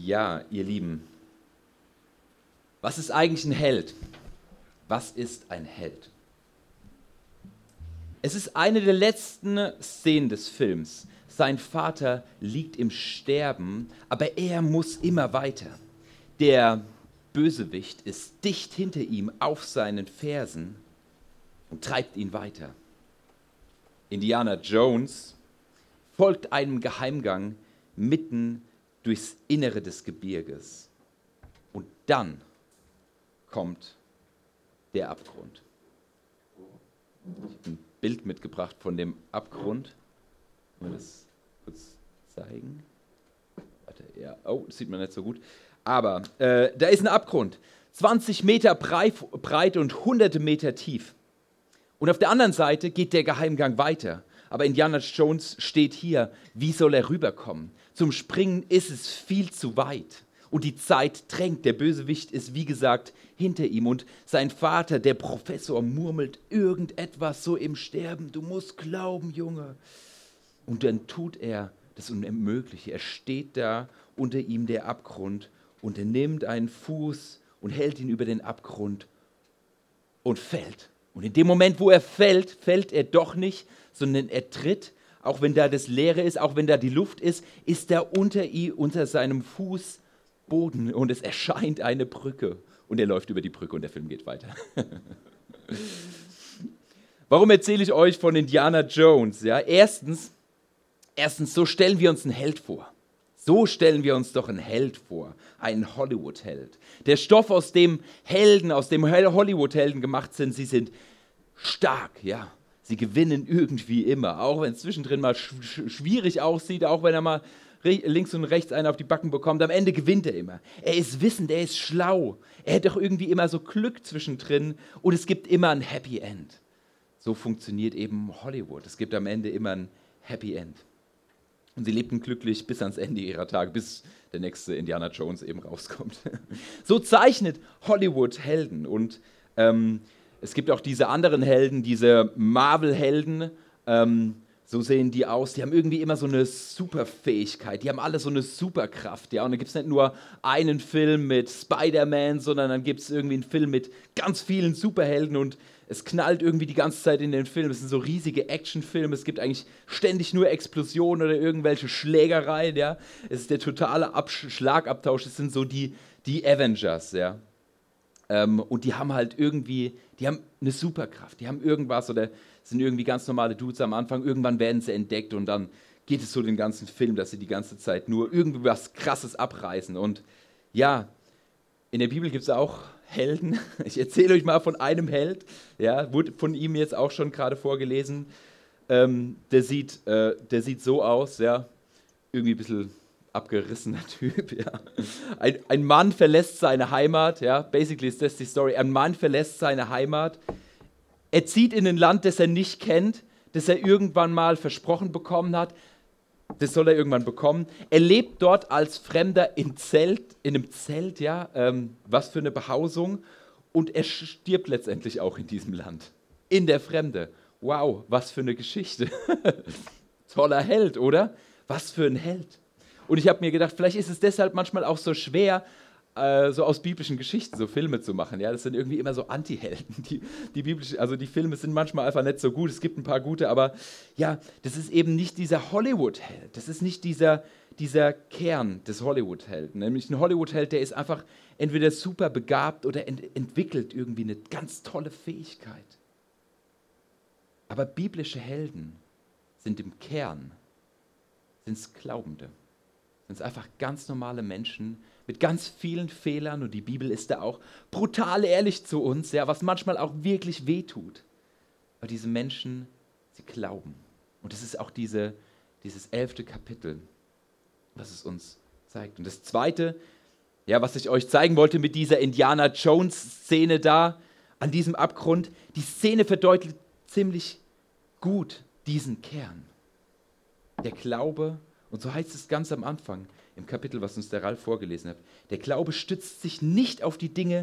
Ja, ihr Lieben, was ist eigentlich ein Held? Was ist ein Held? Es ist eine der letzten Szenen des Films. Sein Vater liegt im Sterben, aber er muss immer weiter. Der Bösewicht ist dicht hinter ihm auf seinen Fersen und treibt ihn weiter. Indiana Jones folgt einem Geheimgang mitten durchs Innere des Gebirges. Und dann kommt der Abgrund. Ich habe ein Bild mitgebracht von dem Abgrund. Wollen wir das kurz zeigen? Warte, ja. Oh, das sieht man nicht so gut. Aber da ist ein Abgrund. 20 Meter breit und hunderte Meter tief. Und auf der anderen Seite geht der Geheimgang weiter. Aber Indiana Jones steht hier. Wie soll er rüberkommen? Zum Springen ist es viel zu weit. Und die Zeit drängt. Der Bösewicht ist, wie gesagt, hinter ihm. Und sein Vater, der Professor, murmelt irgendetwas so im Sterben. Du musst glauben, Junge. Und dann tut er das Unmögliche. Er steht da, unter ihm der Abgrund. Und er nimmt einen Fuß und hält ihn über den Abgrund und fällt. Und in dem Moment, wo er fällt, fällt er doch nicht, sondern er tritt. Auch wenn da das Leere ist, auch wenn da die Luft ist, ist da unter seinem Fuß Boden und es erscheint eine Brücke. Und er läuft über die Brücke und der Film geht weiter. Warum erzähle ich euch von Indiana Jones? Ja, erstens, so stellen wir uns einen Held vor. So stellen wir uns doch einen Held vor, einen Hollywood-Held. Der Stoff, aus dem Hollywood-Helden gemacht sind, sie sind stark, ja. Sie gewinnen irgendwie immer, auch wenn es zwischendrin mal schwierig aussieht, auch wenn er mal links und rechts einen auf die Backen bekommt. Am Ende gewinnt er immer. Er ist wissend, er ist schlau. Er hat doch irgendwie immer so Glück zwischendrin und es gibt immer ein Happy End. So funktioniert eben Hollywood. Es gibt am Ende immer ein Happy End. Und sie lebten glücklich bis ans Ende ihrer Tage, bis der nächste Indiana Jones eben rauskommt. So zeichnet Hollywood Helden. Und es gibt auch diese anderen Helden, diese Marvel-Helden, so sehen die aus. Die haben irgendwie immer so eine Superfähigkeit, die haben alle so eine Superkraft. Ja? Und da gibt es nicht nur einen Film mit Spider-Man, sondern dann gibt es irgendwie einen Film mit ganz vielen Superhelden und es knallt irgendwie die ganze Zeit in den Film. Es sind so riesige Actionfilme, es gibt eigentlich ständig nur Explosionen oder irgendwelche Schlägereien. Ja? Es ist der totale Schlagabtausch, es sind so die Avengers. Ja? Und die haben halt irgendwie, die haben eine Superkraft, die haben irgendwas oder sind irgendwie ganz normale Dudes am Anfang, irgendwann werden sie entdeckt und dann geht es so den ganzen Film, dass sie die ganze Zeit nur irgendwie was Krasses abreißen. Und ja, in der Bibel gibt es auch Helden. Ich erzähle euch mal von einem Held, ja, wurde von ihm jetzt auch schon gerade vorgelesen. Der sieht so aus, ja, irgendwie ein bisschen abgerissener Typ, ja. Ein Mann verlässt seine Heimat, ja, basically ist das die Story. Ein Mann verlässt seine Heimat, er zieht in ein Land, das er nicht kennt, das er irgendwann mal versprochen bekommen hat, das soll er irgendwann bekommen. Er lebt dort als Fremder in einem Zelt, ja, was für eine Behausung, und er stirbt letztendlich auch in diesem Land, in der Fremde. Wow, was für eine Geschichte. Toller Held, oder? Was für ein Held. Und ich habe mir gedacht, vielleicht ist es deshalb manchmal auch so schwer, so aus biblischen Geschichten so Filme zu machen. Ja, das sind irgendwie immer so Anti-Helden. Die Filme sind manchmal einfach nicht so gut. Es gibt ein paar gute, aber ja, das ist eben nicht dieser Hollywood-Held. Das ist nicht dieser Kern des Hollywood-Helden. Nämlich ein Hollywood-Held, der ist einfach entweder super begabt oder entwickelt irgendwie eine ganz tolle Fähigkeit. Aber biblische Helden sind im Kern sind's Glaubende. Sind es einfach ganz normale Menschen mit ganz vielen Fehlern und die Bibel ist da auch brutal ehrlich zu uns, ja, was manchmal auch wirklich wehtut. Aber diese Menschen, sie glauben. Und das ist auch dieses 11. Kapitel, was es uns zeigt. Und das zweite, ja, was ich euch zeigen wollte mit dieser Indiana Jones-Szene da, an diesem Abgrund, die Szene verdeutlicht ziemlich gut diesen Kern. Der Glaube. Und so heißt es ganz am Anfang im Kapitel, was uns der Ralf vorgelesen hat. Der Glaube stützt sich nicht auf die Dinge,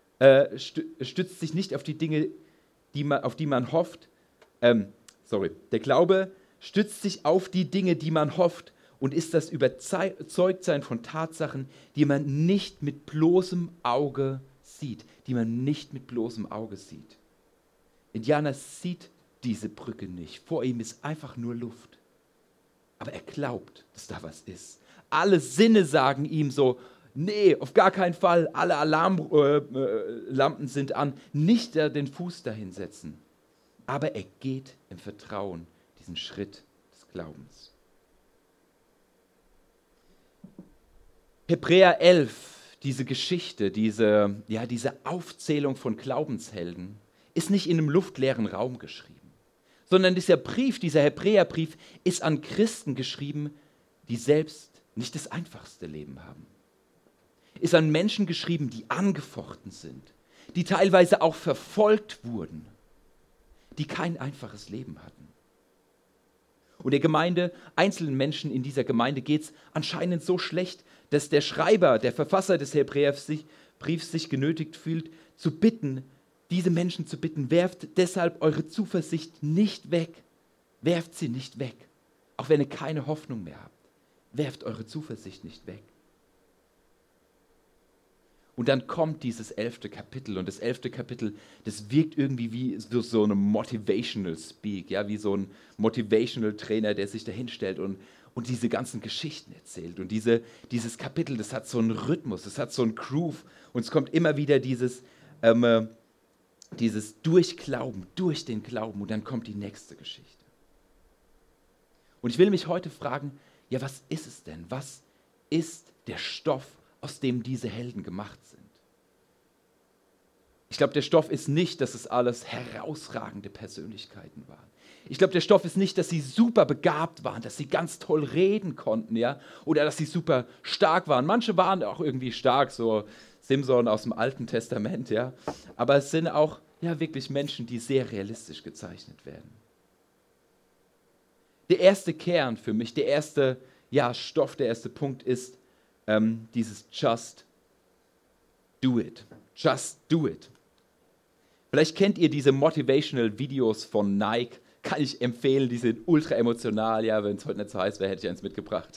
auf die man hofft. Der Glaube stützt sich auf die Dinge, die man hofft und ist das Überzeugtsein von Tatsachen, die man nicht mit bloßem Auge sieht. Die man nicht mit bloßem Auge sieht. Indianer sieht diese Brücke nicht. Vor ihm ist einfach nur Luft. Aber er glaubt, dass da was ist. Alle Sinne sagen ihm so, nee, auf gar keinen Fall, alle Alarmlampen sind an, nicht den Fuß dahin setzen. Aber er geht im Vertrauen diesen Schritt des Glaubens. Hebräer 11, diese Geschichte, diese Aufzählung von Glaubenshelden, ist nicht in einem luftleeren Raum geschrieben, sondern dieser Hebräerbrief ist an Christen geschrieben, die selbst nicht das einfachste Leben haben. Ist an Menschen geschrieben, die angefochten sind, die teilweise auch verfolgt wurden, die kein einfaches Leben hatten. Und der Gemeinde, einzelnen Menschen in dieser Gemeinde geht es anscheinend so schlecht, dass der Schreiber, der Verfasser des Hebräerbriefs sich genötigt fühlt, diese Menschen zu bitten, werft deshalb eure Zuversicht nicht weg. Werft sie nicht weg. Auch wenn ihr keine Hoffnung mehr habt. Werft eure Zuversicht nicht weg. Und dann kommt dieses 11. Kapitel. Und das 11. Kapitel, das wirkt irgendwie wie so eine Motivational Speak, ja, wie so ein Motivational Trainer, der sich da hinstellt und diese ganzen Geschichten erzählt. Und dieses Kapitel, das hat so einen Rhythmus, das hat so einen Groove. Und es kommt immer wieder dieses Durchglauben, durch den Glauben. Und dann kommt die nächste Geschichte. Und ich will mich heute fragen, ja, was ist es denn? Was ist der Stoff, aus dem diese Helden gemacht sind? Ich glaube, der Stoff ist nicht, dass es alles herausragende Persönlichkeiten waren. Ich glaube, der Stoff ist nicht, dass sie super begabt waren, dass sie ganz toll reden konnten, ja, oder dass sie super stark waren. Manche waren auch irgendwie stark, so Simson aus dem Alten Testament, ja. Aber es sind auch wirklich Menschen, die sehr realistisch gezeichnet werden. Der erste Kern für mich, der erste Stoff, der erste Punkt ist dieses Just do it. Just do it. Vielleicht kennt ihr diese Motivational Videos von Nike. Kann ich empfehlen, die sind ultra emotional. Ja, wenn es heute nicht so heiß wäre, hätte ich eins mitgebracht.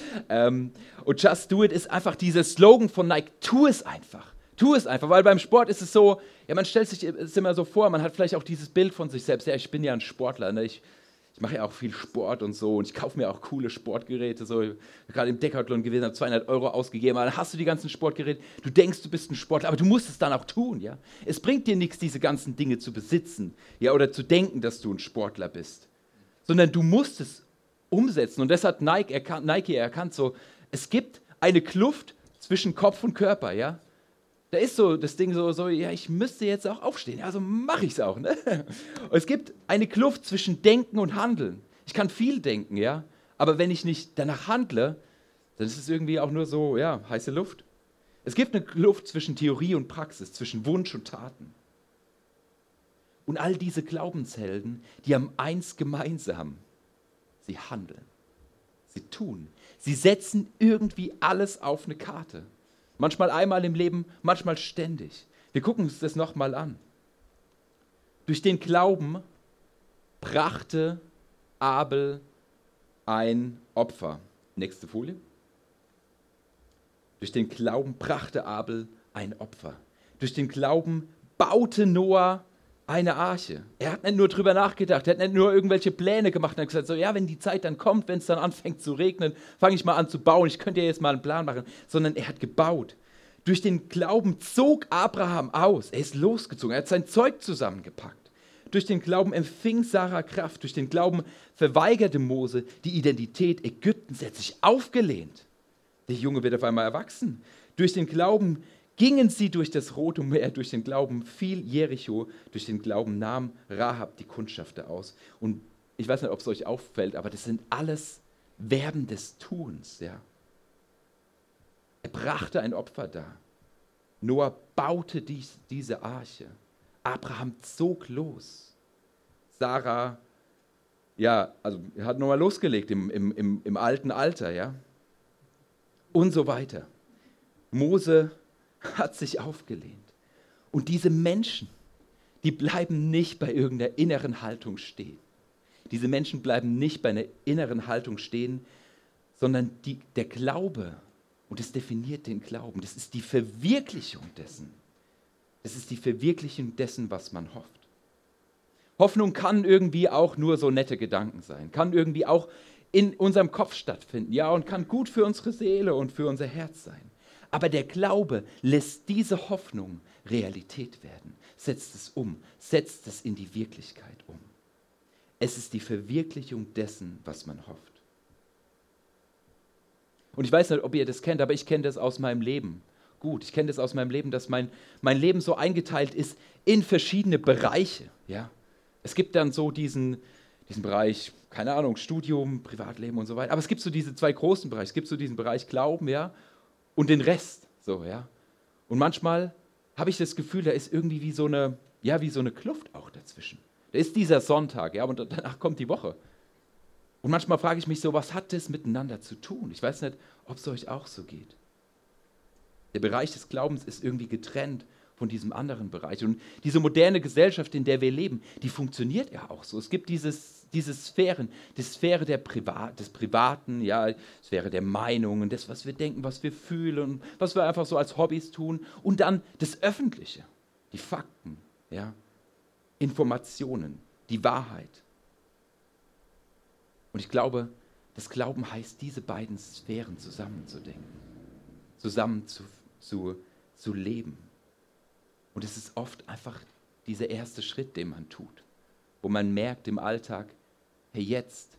Und Just do it ist einfach dieser Slogan von Nike. Tu es einfach. Tu es einfach, weil beim Sport ist es so, ja, man stellt sich es immer so vor, man hat vielleicht auch dieses Bild von sich selbst. Ja, ich bin ja ein Sportler, ne? Ich mache ja auch viel Sport und so und ich kaufe mir auch coole Sportgeräte. So, ich bin gerade im Decathlon gewesen, habe 200 € ausgegeben, aber dann hast du die ganzen Sportgeräte. Du denkst, du bist ein Sportler, aber du musst es dann auch tun. Ja? Es bringt dir nichts, diese ganzen Dinge zu besitzen, ja, oder zu denken, dass du ein Sportler bist, sondern du musst es umsetzen. Und das hat Nike erkannt, so, es gibt eine Kluft zwischen Kopf und Körper. Ja? Da ist so das Ding so, ja, ich müsste jetzt auch aufstehen, also mache ich es auch. Ne? Und es gibt eine Kluft zwischen Denken und Handeln. Ich kann viel denken, ja, aber wenn ich nicht danach handle, dann ist es irgendwie auch nur so, ja, heiße Luft. Es gibt eine Kluft zwischen Theorie und Praxis, zwischen Wunsch und Taten. Und all diese Glaubenshelden, die haben eins gemeinsam: sie handeln, sie tun, sie setzen irgendwie alles auf eine Karte. Manchmal einmal im Leben, manchmal ständig. Wir gucken uns das nochmal an. Durch den Glauben brachte Abel ein Opfer. Nächste Folie. Durch den Glauben brachte Abel ein Opfer. Durch den Glauben baute Noah eine Arche. Er hat nicht nur drüber nachgedacht, er hat nicht nur irgendwelche Pläne gemacht und hat gesagt, so, ja, wenn die Zeit dann kommt, wenn es dann anfängt zu regnen, fange ich mal an zu bauen, ich könnte ja jetzt mal einen Plan machen, sondern er hat gebaut. Durch den Glauben zog Abraham aus, er ist losgezogen, er hat sein Zeug zusammengepackt. Durch den Glauben empfing Sarah Kraft, durch den Glauben verweigerte Mose die Identität Ägyptens, er hat sich aufgelehnt. Der Junge wird auf einmal erwachsen. Durch den Glauben gingen sie durch das Rote Meer, durch den Glauben fiel Jericho, durch den Glauben nahm Rahab die Kundschafter aus. Und ich weiß nicht, ob es euch auffällt, aber das sind alles Verben des Tuns. Ja. Er brachte ein Opfer dar. Noah baute diese Arche. Abraham zog los. Sarah, hat Noah losgelegt im alten Alter. Ja. Und so weiter. Mose hat sich aufgelehnt. Und diese Menschen, die bleiben nicht bei irgendeiner inneren Haltung stehen. Diese Menschen bleiben nicht bei einer inneren Haltung stehen, sondern der Glaube, und das definiert den Glauben, das ist die Verwirklichung dessen. Das ist die Verwirklichung dessen, was man hofft. Hoffnung kann irgendwie auch nur so nette Gedanken sein, kann irgendwie auch in unserem Kopf stattfinden, ja, und kann gut für unsere Seele und für unser Herz sein. Aber der Glaube lässt diese Hoffnung Realität werden, setzt es um, setzt es in die Wirklichkeit um. Es ist die Verwirklichung dessen, was man hofft. Und ich weiß nicht, ob ihr das kennt, aber ich kenne das aus meinem Leben. Gut, ich kenne das aus meinem Leben, dass mein Leben so eingeteilt ist in verschiedene Bereiche. Ja? Es gibt dann so diesen Bereich, keine Ahnung, Studium, Privatleben und so weiter. Aber es gibt so diese zwei großen Bereiche. Es gibt so diesen Bereich Glauben, ja, und den Rest. So, ja. Und manchmal habe ich das Gefühl, da ist irgendwie wie so eine Kluft auch dazwischen. Da ist dieser Sonntag, ja, und danach kommt die Woche. Und manchmal frage ich mich so, was hat das miteinander zu tun? Ich weiß nicht, ob es euch auch so geht. Der Bereich des Glaubens ist irgendwie getrennt von diesem anderen Bereich. Und diese moderne Gesellschaft, in der wir leben, die funktioniert ja auch so. Es gibt diese Sphären, die Sphäre des Privaten, ja, Sphäre der Meinungen, das, was wir denken, was wir fühlen, was wir einfach so als Hobbys tun. Und dann das Öffentliche, die Fakten, ja, Informationen, die Wahrheit. Und ich glaube, das Glauben heißt, diese beiden Sphären zusammenzudenken, zusammen zu leben. Und es ist oft einfach dieser erste Schritt, den man tut, wo man merkt im Alltag, hey, jetzt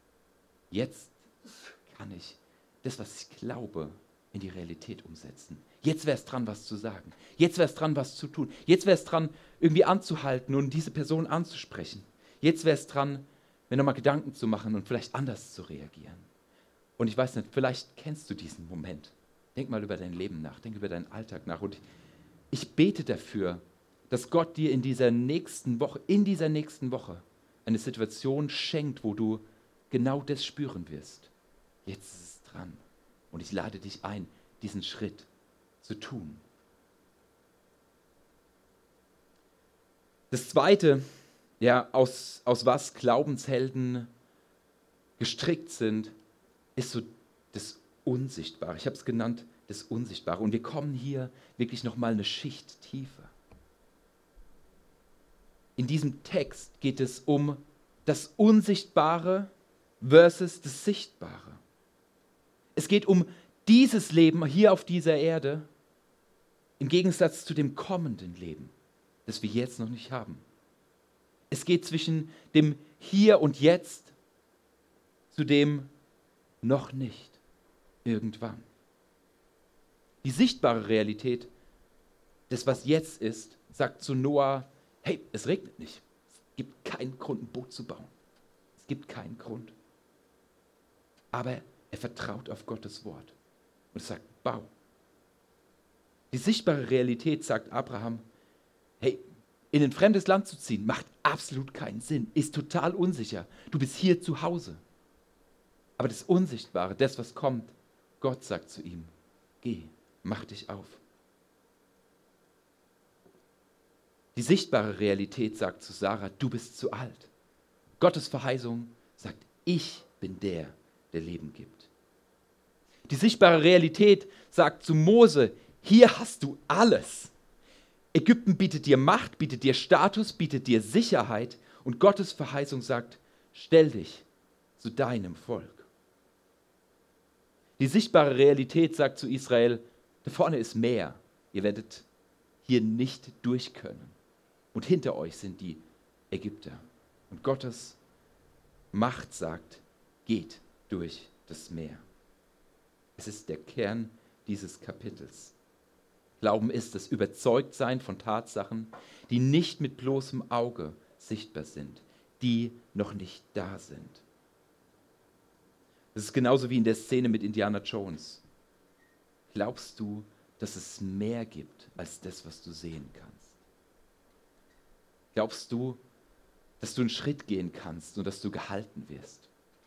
kann ich das, was ich glaube, in die Realität umsetzen. Jetzt wäre es dran, was zu sagen. Jetzt wäre es dran, was zu tun. Jetzt wäre es dran, irgendwie anzuhalten und diese Person anzusprechen. Jetzt wäre es dran, mir nochmal Gedanken zu machen und vielleicht anders zu reagieren. Und ich weiß nicht, vielleicht kennst du diesen Moment. Denk mal über dein Leben nach, denk über deinen Alltag nach. Und ich bete dafür, dass Gott dir in dieser nächsten Woche eine Situation schenkt, wo du genau das spüren wirst. Jetzt ist es dran. Und ich lade dich ein, diesen Schritt zu tun. Das Zweite, ja, aus was Glaubenshelden gestrickt sind, ist so das Unsichtbare. Ich habe es genannt, das Unsichtbare. Und wir kommen hier wirklich nochmal eine Schicht tiefer. In diesem Text geht es um das Unsichtbare versus das Sichtbare. Es geht um dieses Leben hier auf dieser Erde im Gegensatz zu dem kommenden Leben, das wir jetzt noch nicht haben. Es geht zwischen dem Hier und Jetzt zu dem noch nicht irgendwann. Die sichtbare Realität, das was jetzt ist, sagt zu Noah, hey, es regnet nicht. Es gibt keinen Grund, ein Boot zu bauen. Es gibt keinen Grund. Aber er vertraut auf Gottes Wort und sagt, bau. Die sichtbare Realität sagt Abraham, hey, in ein fremdes Land zu ziehen, macht absolut keinen Sinn, ist total unsicher. Du bist hier zu Hause. Aber das Unsichtbare, das, was kommt, Gott sagt zu ihm, geh, mach dich auf. Die sichtbare Realität sagt zu Sarah, du bist zu alt. Gottes Verheißung sagt, ich bin der Leben gibt. Die sichtbare Realität sagt zu Mose, hier hast du alles. Ägypten bietet dir Macht, bietet dir Status, bietet dir Sicherheit und Gottes Verheißung sagt, stell dich zu deinem Volk. Die sichtbare Realität sagt zu Israel, da vorne ist Meer, ihr werdet hier nicht durch können. Und hinter euch sind die Ägypter. Und Gottes Macht sagt, geht durch das Meer. Es ist der Kern dieses Kapitels. Glauben ist das Überzeugtsein von Tatsachen, die nicht mit bloßem Auge sichtbar sind, die noch nicht da sind. Das ist genauso wie in der Szene mit Indiana Jones. Glaubst du, dass es mehr gibt als das, was du sehen kannst? Glaubst du, dass du einen Schritt gehen kannst und dass du gehalten wirst?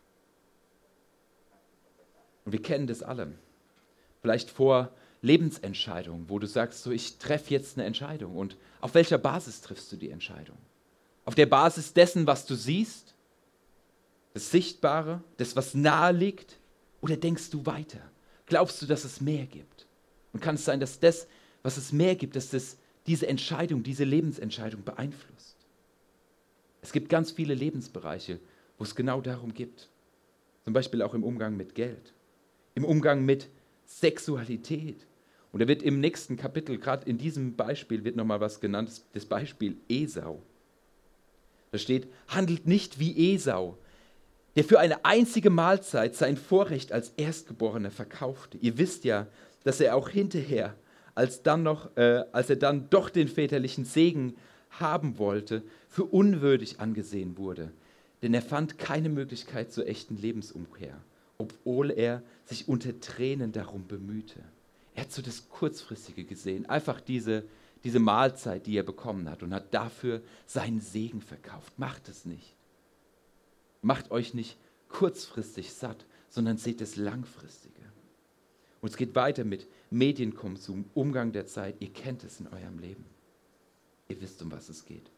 Und wir kennen das alle. Vielleicht vor Lebensentscheidungen, wo du sagst, so, ich treffe jetzt eine Entscheidung. Und auf welcher Basis triffst du die Entscheidung? Auf der Basis dessen, was du siehst, das Sichtbare, das, was nahe liegt, Oder denkst du weiter? Glaubst du, dass es mehr gibt? Und kann es sein, dass das, was es mehr gibt, dass das diese Entscheidung, diese Lebensentscheidung beeinflusst? Es gibt ganz viele Lebensbereiche, wo es genau darum geht. Zum Beispiel auch im Umgang mit Geld, im Umgang mit Sexualität. Und da wird im nächsten Kapitel, gerade in diesem Beispiel, wird nochmal was genannt, das Beispiel Esau. Da steht, handelt nicht wie Esau, der für eine einzige Mahlzeit sein Vorrecht als Erstgeborener verkaufte. Ihr wisst ja, dass er auch hinterher, als er dann doch den väterlichen Segen haben wollte, für unwürdig angesehen wurde. Denn er fand keine Möglichkeit zur echten Lebensumkehr, obwohl er sich unter Tränen darum bemühte. Er hat so das Kurzfristige gesehen, einfach diese Mahlzeit, die er bekommen hat, und hat dafür seinen Segen verkauft. Macht es nicht. Macht euch nicht kurzfristig satt, sondern seht das Langfristige. Und es geht weiter mit Medienkonsum, Umgang der Zeit. Ihr kennt es in eurem Leben. Ihr wisst, um was es geht.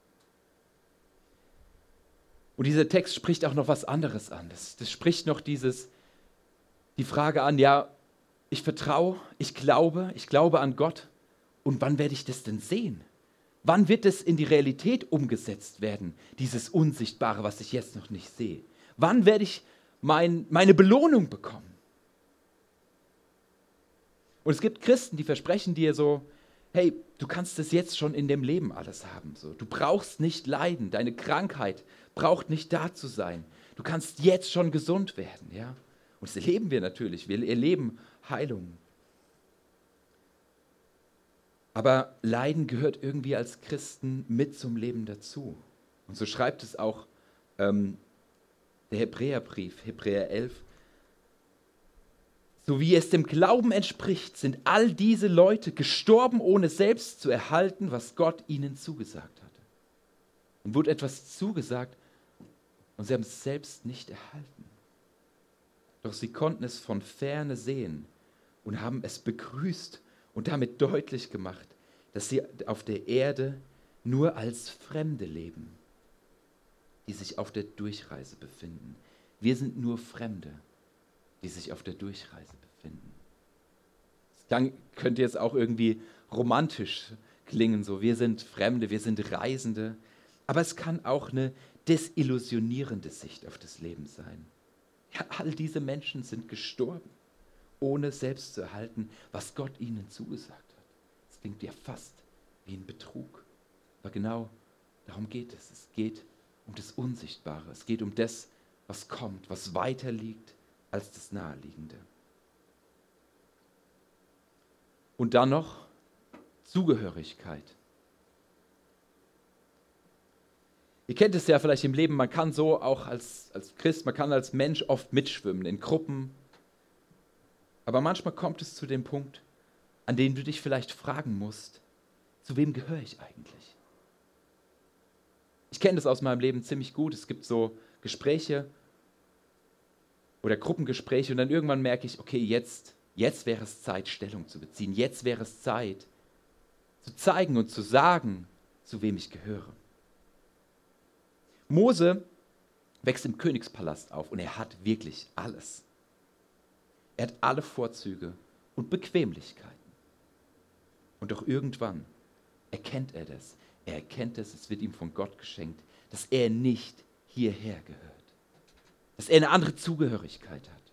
Und dieser Text spricht auch noch was anderes an. Das spricht noch die Frage an, ja, ich vertraue, ich glaube an Gott. Und wann werde ich das denn sehen? Wann wird es in die Realität umgesetzt werden, dieses Unsichtbare, was ich jetzt noch nicht sehe? Wann werde ich meine Belohnung bekommen? Und es gibt Christen, die versprechen dir so, hey, du kannst es jetzt schon in dem Leben alles haben. So. Du brauchst nicht leiden, deine Krankheit braucht nicht da zu sein. Du kannst jetzt schon gesund werden. Ja? Und das erleben wir natürlich, wir erleben Heilung. Aber Leiden gehört irgendwie als Christen mit zum Leben dazu. Und so schreibt es auch der Hebräerbrief, Hebräer 11. So wie es dem Glauben entspricht, sind all diese Leute gestorben, ohne selbst zu erhalten, was Gott ihnen zugesagt hatte. Und wurde etwas zugesagt und sie haben es selbst nicht erhalten. Doch sie konnten es von ferne sehen und haben es begrüßt und damit deutlich gemacht, dass sie auf der Erde nur als Fremde leben, die sich auf der Durchreise befinden. Wir sind nur Fremde, die sich auf der Durchreise befinden. Das könnte jetzt auch irgendwie romantisch klingen, so wir sind Fremde, wir sind Reisende, aber es kann auch eine desillusionierende Sicht auf das Leben sein. Ja, all diese Menschen sind gestorben, ohne selbst zu erhalten, was Gott ihnen zugesagt hat. Das klingt ja fast wie ein Betrug. Aber genau darum geht es. Es geht um das Unsichtbare. Es geht um das, was kommt, was weiter liegt als das Naheliegende. Und dann noch Zugehörigkeit. Ihr kennt es ja vielleicht im Leben, man kann so auch als Christ, man kann als Mensch oft mitschwimmen in Gruppen. Aber manchmal kommt es zu dem Punkt, an dem du dich vielleicht fragen musst, zu wem gehöre ich eigentlich? Ich kenne das aus meinem Leben ziemlich gut. Es gibt so Gespräche oder Gruppengespräche und dann irgendwann merke ich, okay, jetzt wäre es Zeit, Stellung zu beziehen. Jetzt wäre es Zeit, zu zeigen und zu sagen, zu wem ich gehöre. Mose wächst im Königspalast auf und er hat wirklich alles. Er hat alle Vorzüge und Bequemlichkeiten. Und doch irgendwann erkennt er das. Er erkennt es wird ihm von Gott geschenkt, dass er nicht hierher gehört. Dass er eine andere Zugehörigkeit hat.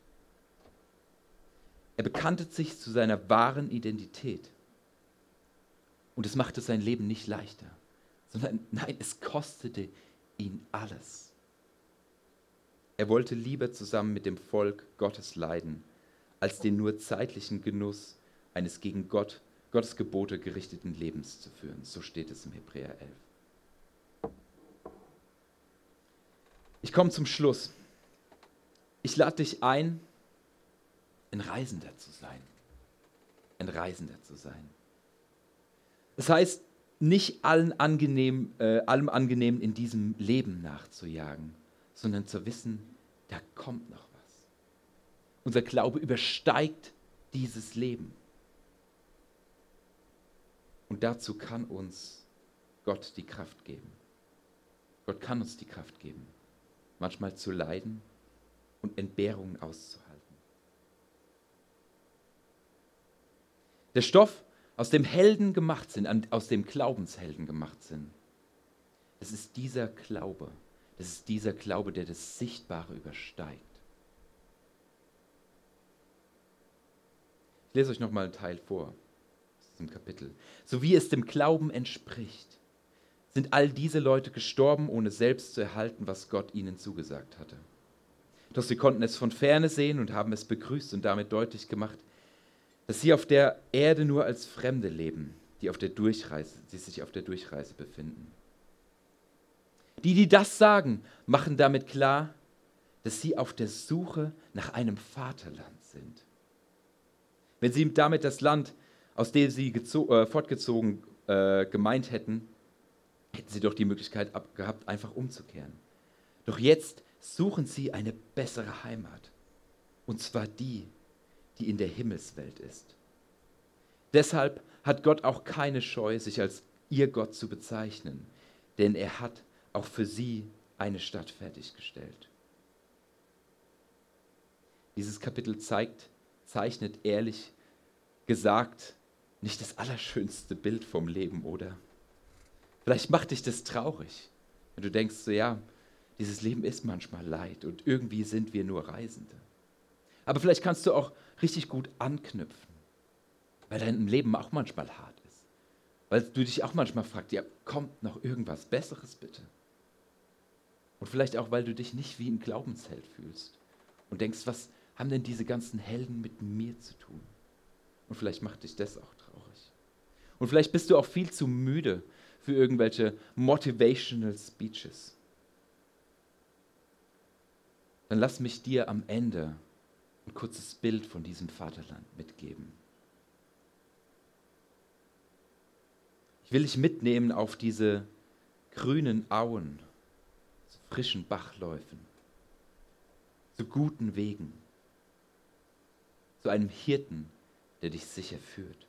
Er bekannte sich zu seiner wahren Identität. Und es machte sein Leben nicht leichter, sondern nein, es kostete ihn alles. Er wollte lieber zusammen mit dem Volk Gottes leiden, als den nur zeitlichen Genuss eines gegen Gottes Gebote gerichteten Lebens zu führen. So steht es im Hebräer 11. Ich komme zum Schluss. Ich lade dich ein, ein Reisender zu sein. Ein Reisender zu sein. Das heißt, nicht allem Angenehmen in diesem Leben nachzujagen, sondern zu wissen, da kommt noch was. Unser Glaube übersteigt dieses Leben. Und dazu kann uns Gott die Kraft geben. Gott kann uns die Kraft geben, manchmal zu leiden und Entbehrungen auszuhalten. Der Stoff, aus dem Helden gemacht sind, aus dem Glaubenshelden gemacht sind. Das ist dieser Glaube. Das ist dieser Glaube, der das Sichtbare übersteigt. Ich lese euch nochmal einen Teil vor aus diesem Kapitel. So wie es dem Glauben entspricht, sind all diese Leute gestorben, ohne selbst zu erhalten, was Gott ihnen zugesagt hatte. Doch sie konnten es von ferne sehen und haben es begrüßt und damit deutlich gemacht, dass sie auf der Erde nur als Fremde leben, die sich auf der Durchreise befinden. Die das sagen, machen damit klar, dass sie auf der Suche nach einem Vaterland sind. Wenn sie damit das Land, aus dem sie fortgezogen gemeint hätten, hätten sie doch die Möglichkeit gehabt, einfach umzukehren. Doch jetzt suchen sie eine bessere Heimat. Und zwar die in der Himmelswelt ist. Deshalb hat Gott auch keine Scheu, sich als ihr Gott zu bezeichnen, denn er hat auch für sie eine Stadt fertiggestellt. Dieses Kapitel zeichnet ehrlich gesagt nicht das allerschönste Bild vom Leben, oder? Vielleicht macht dich das traurig, wenn du denkst, so ja, dieses Leben ist manchmal Leid und irgendwie sind wir nur Reisende. Aber vielleicht kannst du auch richtig gut anknüpfen, weil dein Leben auch manchmal hart ist. Weil du dich auch manchmal fragst, ja, kommt noch irgendwas Besseres bitte? Und vielleicht auch, weil du dich nicht wie ein Glaubensheld fühlst und denkst, was haben denn diese ganzen Helden mit mir zu tun? Und vielleicht macht dich das auch traurig. Und vielleicht bist du auch viel zu müde für irgendwelche motivational speeches. Dann lass mich dir am Ende ein kurzes Bild von diesem Vaterland mitgeben. Ich will dich mitnehmen auf diese grünen Auen, zu frischen Bachläufen, zu guten Wegen, zu einem Hirten, der dich sicher führt,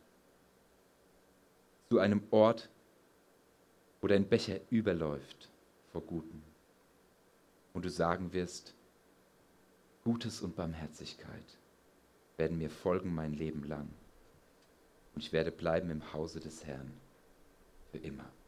zu einem Ort, wo dein Becher überläuft vor Gutem und du sagen wirst, Gutes und Barmherzigkeit werden mir folgen mein Leben lang und ich werde bleiben im Hause des Herrn für immer.